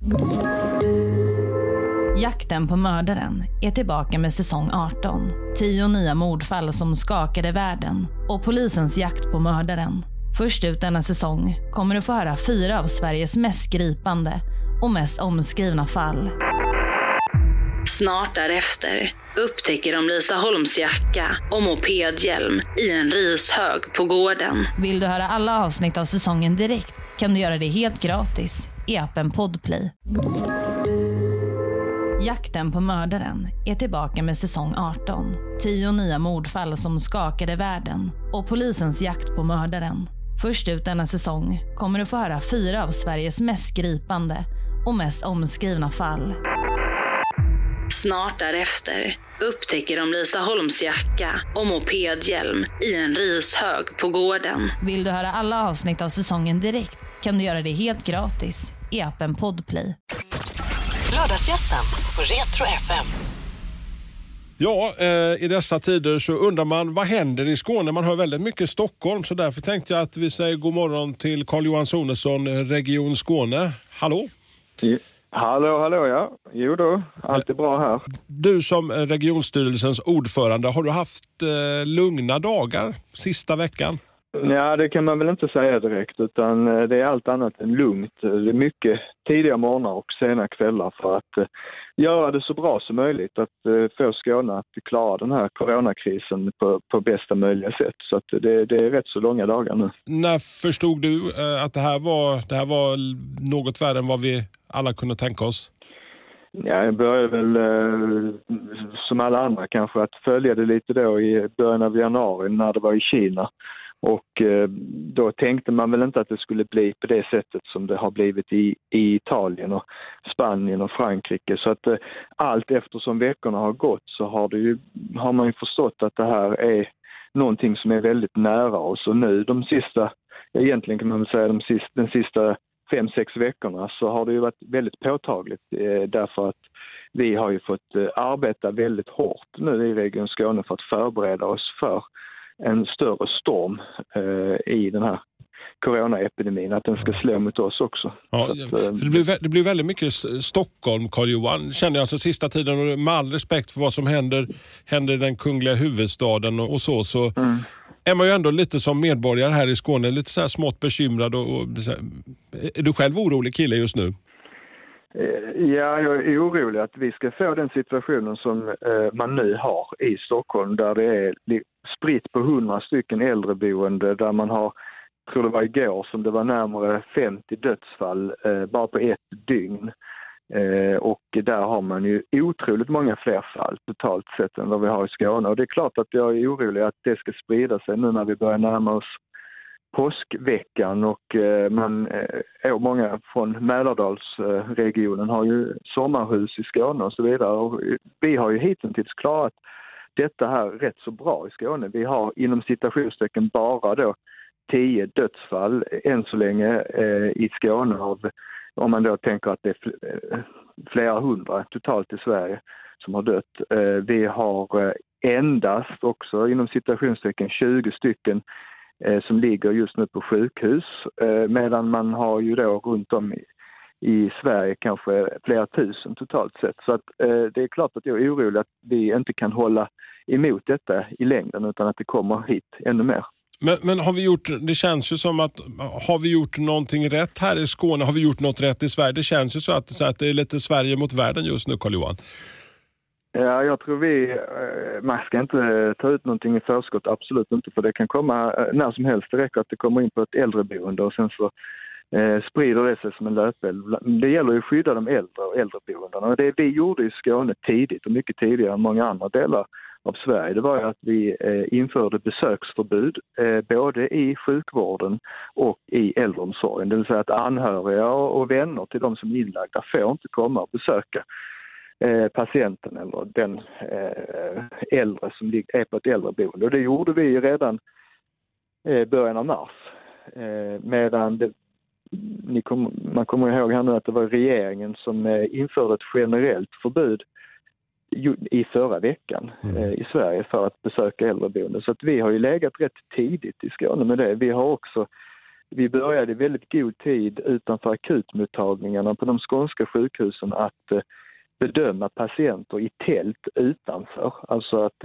Jakten på mördaren är tillbaka med säsong 18. 10 nya mordfall som skakade världen och polisens jakt på mördaren. Först ut denna säsong kommer du få höra 4 av Sveriges mest gripande och mest omskrivna fall. Snart därefter upptäcker de Lisa Holms jacka och mopedhjälm i en rishög på gården. Vill du höra alla avsnitt av säsongen direkt kan du göra det helt gratis i appen Podplay. Jakten på mördaren är tillbaka med säsong 18. 10 nya mordfall som skakade världen och polisens jakt på mördaren. Först ut denna säsong kommer du få höra 4 av Sveriges mest gripande och mest omskrivna fall. Snart därefter upptäcker de Lisa Holms jacka och mopedhjälm i en rishög på gården. Vill du höra alla avsnitt av säsongen direkt kan du göra det helt gratis i appen Podplay. Lördagsgästen på Retro FM. Ja, i dessa tider så undrar man vad händer i Skåne. Man hör väldigt mycket Stockholm, så därför tänkte jag att vi säger god morgon till Carl-Johan Sonesson, Region Skåne. Hallå? Hallå, ja. Jo då, allt är bra här. Du som regionstyrelsens ordförande, har du haft lugna dagar sista veckan? Ja, det kan man väl inte säga direkt, utan det är allt annat än lugnt. Det är mycket tidiga morgnar och sena kvällar för att göra det så bra som möjligt. Att få Skåne att klara den här coronakrisen på bästa möjliga sätt. Så att det är rätt så långa dagar nu. När förstod du att det här var något värre än vad vi alla kunde tänka oss? Ja, jag började väl som alla andra kanske att följa det lite då i början av januari när det var i Kina. Och då tänkte man väl inte att det skulle bli på det sättet som det har blivit i Italien och Spanien och Frankrike. Så att allt eftersom veckorna har gått så har man ju förstått att det här är någonting som är väldigt nära oss. Och nu egentligen kan man väl säga den sista 5-6 veckorna så har det ju varit väldigt påtagligt därför att vi har ju fått arbeta väldigt hårt nu i Region Skåne för att förbereda oss för en större storm i den här coronaepidemin, att den ska slå mot oss också. Ja, för det blir väldigt mycket Stockholm, Carl-Johan, känner jag alltså sista tiden, och med all respekt för vad som händer i den kungliga huvudstaden och så är man ju ändå lite som medborgare här i Skåne lite så här smått bekymrad och är du själv orolig kille just nu? Ja, jag är orolig att vi ska få den situationen som man nu har i Stockholm, där det är spritt på 100 stycken äldreboende, där man har, tror det var igår, som det var närmare 50 dödsfall bara på ett dygn. Och där har man ju otroligt många fler fall totalt sett än vad vi har i Skåne. Och det är klart att jag är orolig att det ska sprida sig nu när vi börjar närma oss påskveckan och många från Mälardalsregionen har ju sommarhus i Skåne och så vidare. Och vi har ju hittills klarat detta här rätt så bra i Skåne. Vi har inom citationstecken bara då 10 dödsfall än så länge i Skåne, om man då tänker att det är flera hundra totalt i Sverige som har dött. Vi har endast också inom citationstecken 20 stycken som ligger just nu på sjukhus, medan man har ju då runt om i Sverige kanske flera tusen totalt sett. Så att det är klart att jag är orolig att vi inte kan hålla emot detta i längden, utan att det kommer hit ännu mer. Men det känns ju som att har vi gjort någonting rätt här i Skåne? Har vi gjort något rätt i Sverige? Det känns ju så att det är lite Sverige mot världen just nu, Carl-Johan. Ja, jag tror man ska inte ta ut någonting i förskott, absolut inte, för det kan komma när som helst. Det räcker att det kommer in på ett äldreboende och sen så sprider det sig som en löpeld. Det gäller ju att skydda de äldre och äldreboendena. Och det vi gjorde i Skåne tidigt och mycket tidigare än många andra delar av Sverige, det var ju att vi införde besöksförbud både i sjukvården och i äldreomsorgen. Det vill säga att anhöriga och vänner till de som är inlagda får inte komma och besöka patienten eller den äldre som är på ett äldreboende. Och det gjorde vi redan början av mars. Medan man kommer ihåg här nu att det var regeringen som införde ett generellt förbud i förra veckan i Sverige för att besöka äldreboende. Så att vi har ju legat rätt tidigt i Skåne med det. Vi har också vi började i väldigt god tid utanför akutmottagningarna på de skånska sjukhusen att bedöma patienter i tält utanför. Alltså att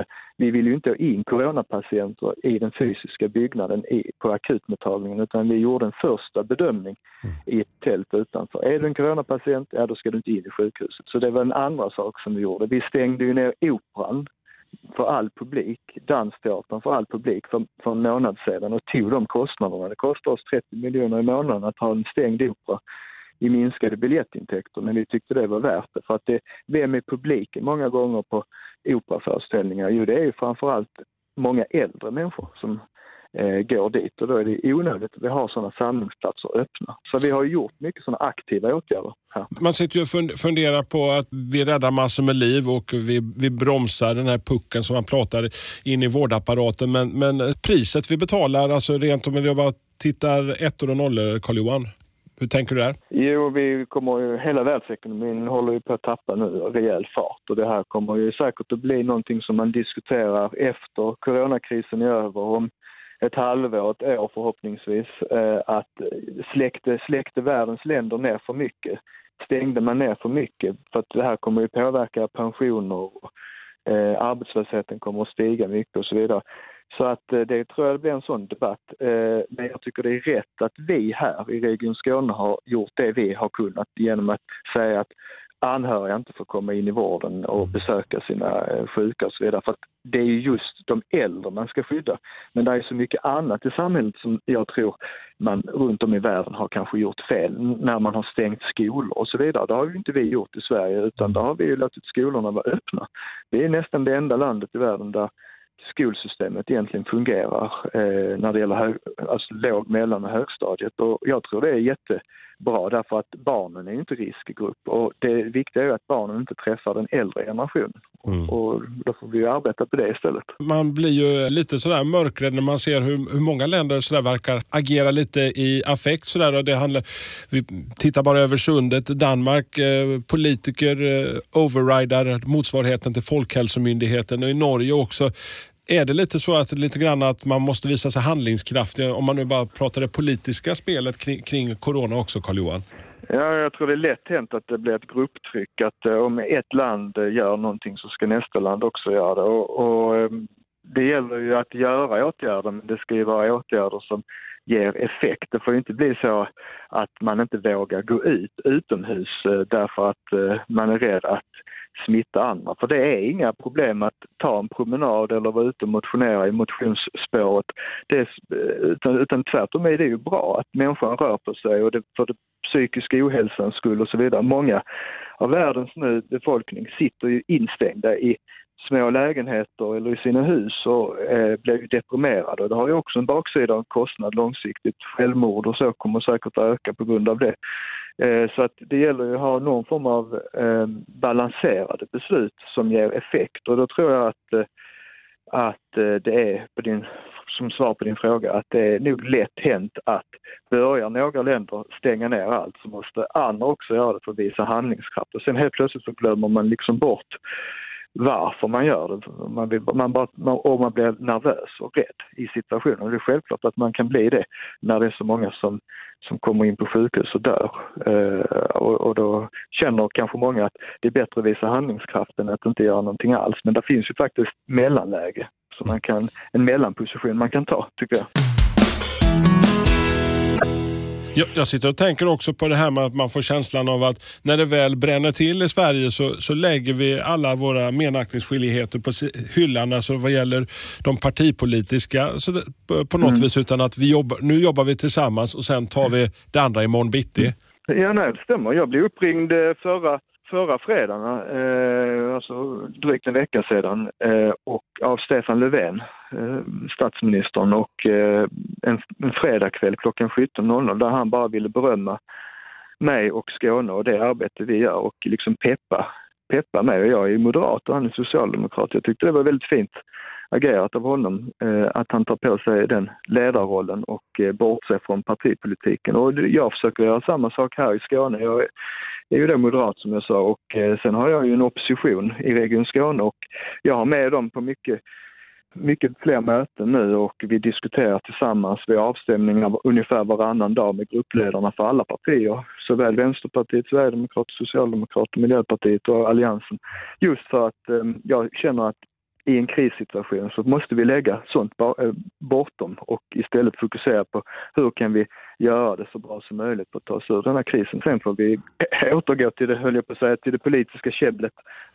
vi vill ju inte ha in coronapatienter i den fysiska byggnaden på akutmottagningen, utan vi gjorde en första bedömning i ett tält utanför. Är du en coronapatient, då ska du inte in i sjukhuset. Så det var en andra sak som vi gjorde. Vi stängde ju ner Operan för all publik, Dansteatern för all publik för en månad sedan och tog de kostnaderna. Det kostar oss 30 miljoner i månaden att ha en stängd opera i minskade biljettintäkter, men vi tyckte det var värt det. För att vem är publiken många gånger på operaföreställningar? Jo, det är ju framförallt många äldre människor som går dit, och då är det onödigt att vi har sådana samlingsplatser öppna. Så vi har gjort mycket sådana aktiva åtgärder här. Man sitter ju och funderar på att vi räddar massor med liv och vi bromsar den här pucken som man pratar in i vårdapparaten, men priset vi betalar, alltså rent om jag bara tittar 1 och 0, Carl-Johan. Hur tänker du där? Jo, hela världsekonomin håller ju på att tappa nu rejäl fart, och det här kommer ju säkert att bli någonting som man diskuterar efter coronakrisen är över, om ett halvår, ett år förhoppningsvis, att släckte världens länder ner för mycket. Stängde man ner för mycket, för att det här kommer ju påverka pensioner och arbetslösheten kommer att stiga mycket och så vidare. Så att det tror jag blir en sån debatt. Men jag tycker det är rätt att vi här i Region Skåne har gjort det vi har kunnat genom att säga att anhöriga inte får komma in i vården och besöka sina sjuka och så vidare. För att det är ju just de äldre man ska skydda. Men det är så mycket annat i samhället som jag tror man runt om i världen har kanske gjort fel. När man har stängt skolor och så vidare. Det har ju inte vi gjort i Sverige, utan där har vi ju låtit skolorna vara öppna. Det är nästan det enda landet i världen där skolsystemet egentligen fungerar när det gäller låg-, mellan- och högstadiet. Och jag tror det är jättebra, därför att barnen är ju inte riskgrupp. Och det viktiga är ju att barnen inte träffar den äldre generationen. Och då får vi ju arbeta på det istället. Man blir ju lite sådär mörkrädd när man ser hur många länder sådär verkar agera lite i affekt sådär. Och vi tittar bara över sundet. Danmark, politiker overrider motsvarigheten till Folkhälsomyndigheten, och i Norge också. Är det lite så att lite grann att man måste visa sig handlingskraftig, om man nu bara pratar det politiska spelet kring corona också, Carl-Johan? Ja, jag tror det är lätt hänt att det blir ett grupptryck, att om ett land gör någonting så ska nästa land också göra det. Och det gäller ju att göra åtgärder, men det ska ju vara åtgärder som ger effekt. Det får ju inte bli så att man inte vågar gå utomhus därför att man är rädd att smitta andra. För det är inga problem att ta en promenad eller vara ute och motionera i motionsspåret. Utan tvärtom är det ju bra att människan rör på sig, och för det psykiska ohälsans skull och så vidare. Många av världens befolkning sitter ju instängda i små lägenheter eller i sina hus och blir ju deprimerade. Och det har ju också en baksida av kostnad långsiktigt. Självmord och så kommer säkert att öka på grund av det. Så att det gäller ju att ha någon form av balanserade beslut som ger effekt. Och då tror jag att det är som svar på din fråga, att det är nog lätt hänt att börjar några länder stänga ner allt, så måste andra också göra det för att visa handlingskraft. Och sen helt plötsligt så glömmer man liksom bort varför man gör det. Man blir nervös och rädd i situationen. Och det är självklart att man kan bli det när det är så många som kommer in på sjukhus och dör. Och då känner kanske många att det är bättre att visa handlingskraft än att inte göra någonting alls. Men det finns ju faktiskt mellanläge. Så en mellanposition man kan ta, tycker jag. Jag sitter och tänker också på det här med att man får känslan av att när det väl bränner till i Sverige så lägger vi alla våra menaktningsskilligheter på hyllan, alltså vad gäller de partipolitiska på något vis, utan att nu jobbar vi tillsammans och sen tar vi det andra imorgon bitti. Ja, nej, det stämmer. Jag blev uppringd förra fredagen, alltså drygt en vecka sedan, och av Stefan Löfven, statsministern, och en fredagkväll klockan 17.00 där han bara ville berömma mig och Skåne och det arbete vi gör och liksom peppa mig. Och jag är moderat och han är socialdemokrat. Jag tyckte det var väldigt fint agerat av honom, att han tar på sig den ledarrollen och bortser från partipolitiken. Och jag försöker göra samma sak här i Skåne. Jag är ju då moderat, som jag sa, och sen har jag ju en opposition i Region Skåne, och jag har med dem på mycket mycket fler möten nu och vi diskuterar tillsammans vid avstämningar ungefär varannan dag med gruppledarna för alla partier. Såväl Vänsterpartiet, Sverigedemokrater, Socialdemokrater, Miljöpartiet och Alliansen. Just för att jag känner att i en krissituation så måste vi lägga sånt bortom och istället fokusera på hur kan vi göra det så bra som möjligt på att ta oss ur den här krisen. Sen får vi återgå till det, höll jag på att säga, till det politiska käbblet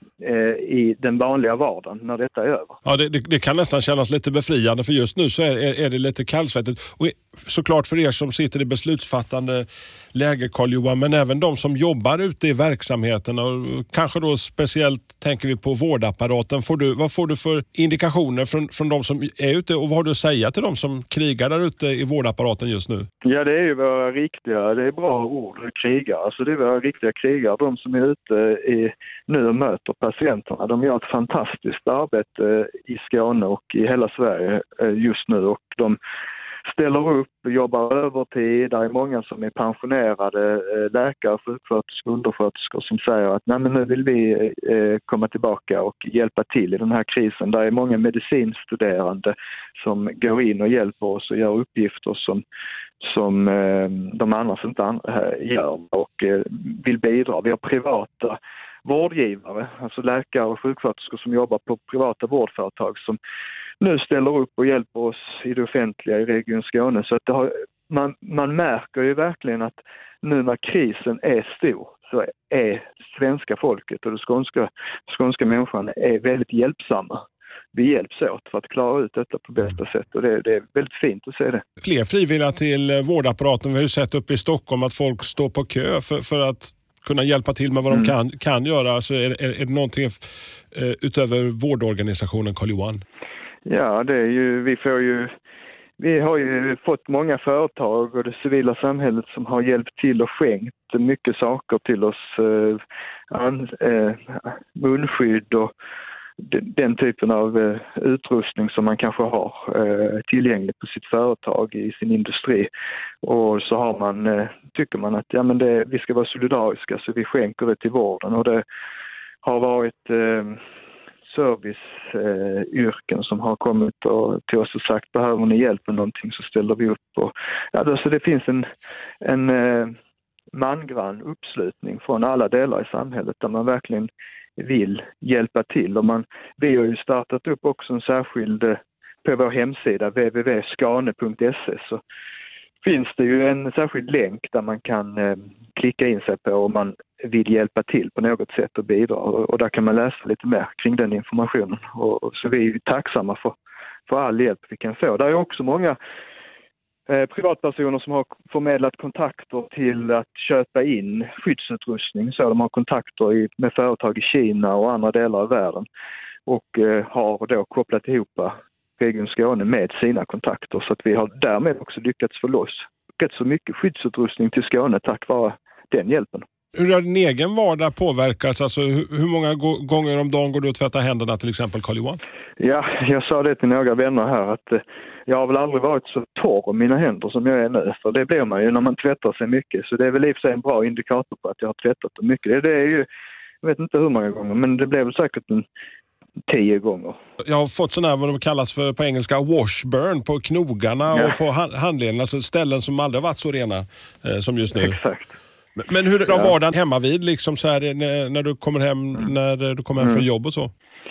i den vanliga vardagen när detta är över. Ja, det kan nästan kännas lite befriande, för just nu så är det lite kallsvettigt. Och såklart för er som sitter i beslutsfattande läge, Carl-Johan, men även de som jobbar ute i verksamheten och kanske då speciellt tänker vi på vårdapparaten. Vad får du för indikationer från de som är ute och vad har du att säga till de som krigar där ute i vårdapparaten just nu? Ja, det är ju våra riktiga, det är bra ord, krigare. Alltså det är våra riktiga krigare. De som är ute nu och möter patienterna, de gör ett fantastiskt arbete i Skåne och i hela Sverige just nu och de ställer upp, jobbar övertid. Det är många som är pensionerade läkare, sjuksköterskor, undersköterskor som säger att nej, men nu vill vi komma tillbaka och hjälpa till i den här krisen. Det är många medicinstuderande som går in och hjälper oss och gör uppgifter som de annars inte gör och vill bidra. Vi har privata vårdgivare, alltså läkare och sjuksköterskor som jobbar på privata vårdföretag som nu ställer upp och hjälper oss i det offentliga i Region Skåne. Så att man märker ju verkligen att nu när krisen är stor så är svenska folket och det skånska människan är väldigt hjälpsamma. Vi hjälps åt för att klara ut detta på bästa sätt och det är väldigt fint att se det. Fler frivilliga till vårdapparaten. Vi har ju sett upp i Stockholm att folk står på kö för att kunna hjälpa till med vad de kan göra. Alltså är det någonting utöver vårdorganisationen, Carl-Johan? Ja, det är ju, vi har ju fått många företag och det civila samhället som har hjälpt till och skänkt mycket saker till oss, munskydd och den typen av utrustning som man kanske har tillgängligt på sitt företag i sin industri. Och så har man, tycker man att ja, men vi ska vara solidariska så vi skänker det till vården och det har varit serviceyrken som har kommit till oss och sagt behöver ni hjälp med någonting så ställer vi upp. Och, ja, så det finns en mangrann uppslutning från alla delar i samhället där man verkligen vill hjälpa till. Och vi har ju startat upp också en särskild på vår hemsida www.skane.se så finns det ju en särskild länk där man kan klicka in sig på om man vill hjälpa till på något sätt och bidra. Och där kan man läsa lite mer kring den informationen. Och så vi är tacksamma för all hjälp vi kan få. Det är också många privatpersoner som har förmedlat kontakter till att köpa in skyddsutrustning. Så de har kontakter med företag i Kina och andra delar av världen. Och har då kopplat ihop Region Skåne med sina kontakter. Så att vi har därmed också lyckats få loss rätt så mycket skyddsutrustning till Skåne tack vare den hjälpen. Hur har din egen vardag påverkats? Alltså, hur många gånger om dagen går du att tvätta händerna till exempel, Carl-Johan? Ja, jag sa det till några vänner här att jag har väl aldrig varit så torr om mina händer som jag är nu. För det blir man ju när man tvättar sig mycket. Så det är väl i och för sig en bra indikator på att jag har tvättat dem mycket. Det är ju, jag vet inte hur många gånger, men det blev väl säkert 10 gånger. Jag har fått sådana här vad de kallas för på engelska washburn på knogarna och på handlederna. Alltså ställen som aldrig varit så rena som just nu. Exakt. Men hur har vardagen hemma vid liksom så här när du kommer hem från jobb och så?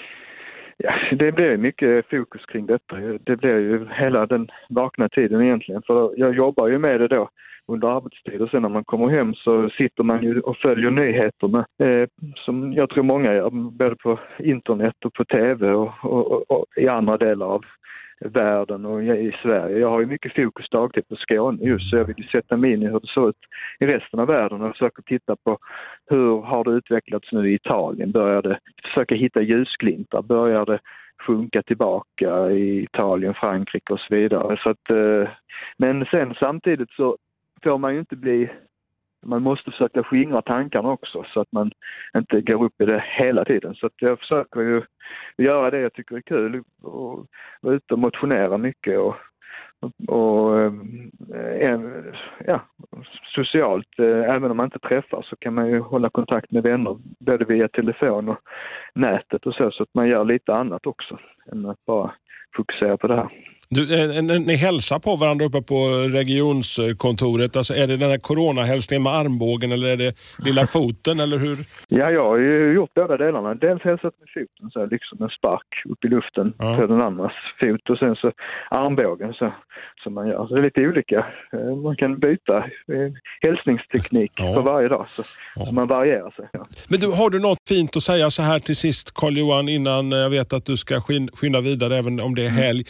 Ja, det blir mycket fokus kring detta. Det blir ju hela den vakna tiden egentligen. För jag jobbar ju med det då under arbetstid och sen när man kommer hem så sitter man ju och följer nyheterna som jag tror många gör, både på internet och på tv och i andra delar av världen och i Sverige. Jag har ju mycket fokus dagtid på Skåne just så jag vill sätta mig in i hur det ser ut i resten av världen och försöka titta på hur har det utvecklats nu i Italien. Försöka hitta ljusglimtar. Börjar det sjunka tillbaka i Italien, Frankrike och så vidare. Så att, men sen samtidigt så får man ju inte man måste försöka skingra tankarna också så att man inte går upp i det hela tiden. Så att jag försöker ju göra det jag tycker är kul och vara ute och motionera mycket och socialt, även om man inte träffar så kan man ju hålla kontakt med vänner både via telefon och nätet och så att man gör lite annat också än att bara fokusera på det här. Ni hälsar på varandra uppe på regionskontoret. Alltså, är det den här coronahälsningen med armbågen eller är det lilla foten eller hur? Ja, jag har ju gjort båda delarna. Dels hälsat med foten, så liksom en spark upp i luften på den andras fot och sen så armbågen så man gör. Så det är lite olika. Man kan byta hälsningsteknik för varje dag så man varierar sig. Ja. Men har du något fint att säga så här till sist, Carl-Johan, innan jag vet att du ska skynda vidare även om det är helg?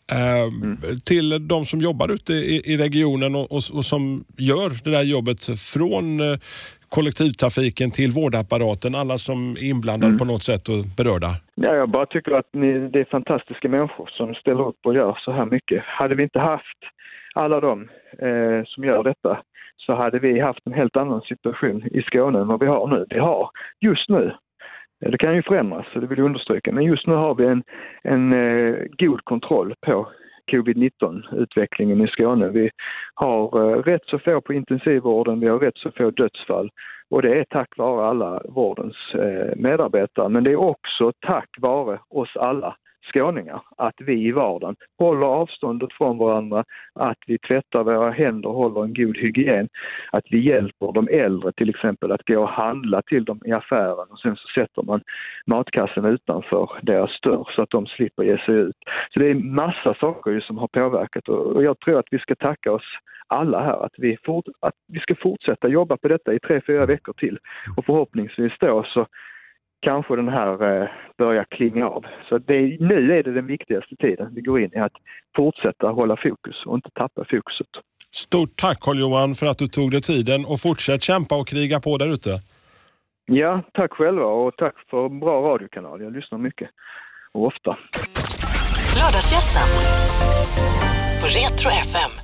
Till de som jobbar ute i regionen och som gör det där jobbet från kollektivtrafiken till vårdapparaten, alla som är inblandade på något sätt och berörda. Ja, jag bara tycker att det är fantastiska människor som ställer upp och gör så här mycket. Hade vi inte haft alla de som gör detta så hade vi haft en helt annan situation i Skåne än vad vi har nu. Vi har just nu, det kan ju förändras, så det vill jag understryka, men just nu har vi en god kontroll på covid-19-utvecklingen i Skåne. Vi har rätt så få på intensivvården, vi har rätt så få dödsfall och det är tack vare alla vårdens medarbetare, men det är också tack vare oss alla skåningar att vi i vardagen håller avståndet från varandra, att vi tvättar våra händer och håller en god hygien, att vi hjälper de äldre till exempel att gå och handla till dem i affären och sen så sätter man matkassen utanför deras dörr så att de slipper ge sig ut. Så det är massa saker som har påverkat och jag tror att vi ska tacka oss alla här att vi ska fortsätta jobba på detta i 3-4 veckor till och förhoppningsvis då så kanske den här börjar klinga av. Så nu är det den viktigaste tiden vi går in i, att fortsätta hålla fokus och inte tappa fokuset. Stort tack Carl-Johan för att du tog dig tiden och fortsätt kämpa och kriga på där ute. Ja, tack själva och tack för en bra radiokanal. Jag lyssnar mycket och ofta. Lördagsgästen på Retro FM.